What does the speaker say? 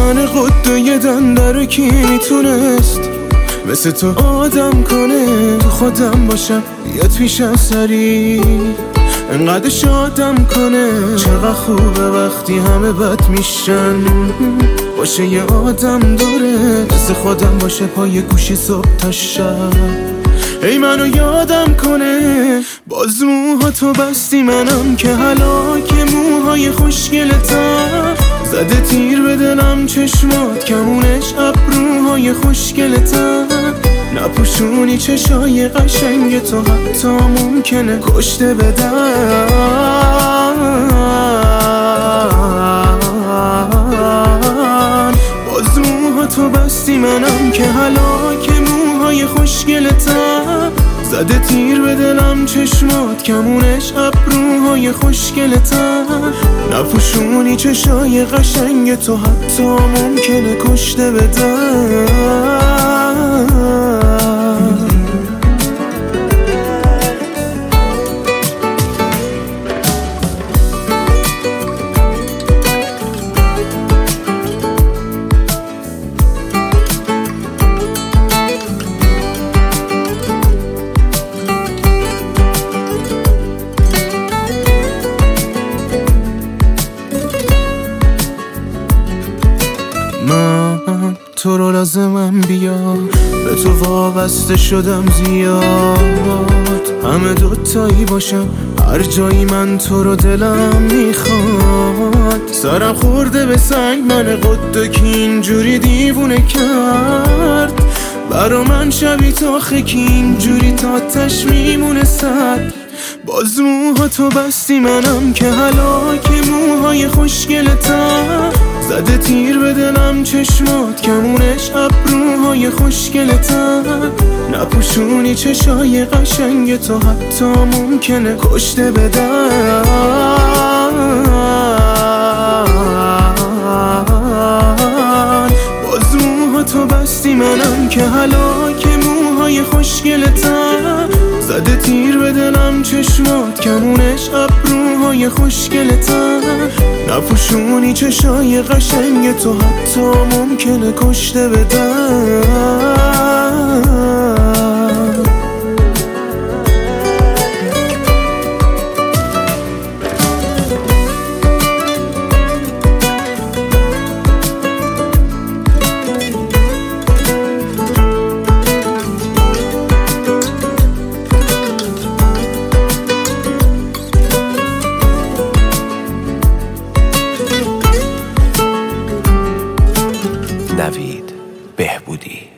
من قد یه دنده رو کی میتونست مثل تو آدم کنه؟ تو خودم باشم بیاد پیشم سری انقدر شادم کنه. چقدر خوبه وقتی همه بد میشن باشه یه آدم داره مثل خودم باشه پای گوشی صبح تا شب ای منو یادم کنه. باز موها تو بستی منم که هلاک موهای خوشگلتم زده تیر به دلم چشمات کمونش ابروهای خوشگلتم نپوشونی چشای قشنگ تو حتی ممکنه کشته بدن. باز موها تو بستی منم که هلاک موهای خوشگلتم زده تیر به دلم چشمات کمونش ابروهای خوشگلتم نپوشونی چشای قشنگ تو حتی ممکنه کشته بدن. من تو رو لازمم بیار به تو وابسته شدم زیاد همه دوتایی باشم هر جایی من تو رو دلم میخواد. سرم خورده به سنگ من قده که اینجوری دیوونه کرد برا من شبی تاخه که اینجوری تا تش میمونه سد. باز موها تو بستی منم که هلاک موهای خوشگلتم زده تیر به دلم چشمات کمونش ابروهای خوشگلتم نپوشونی چشای قشنگ تو حتی ممکنه کشته بدن. باز موها تو بستی منم که هلاک موهای خوشگلتم زده تیر به دلم چشمات کمونش ابروهای خوشگلتم نپوشونی چشای قشنگ تو حتی ممکنه کشته بدن. نوید بهبودی.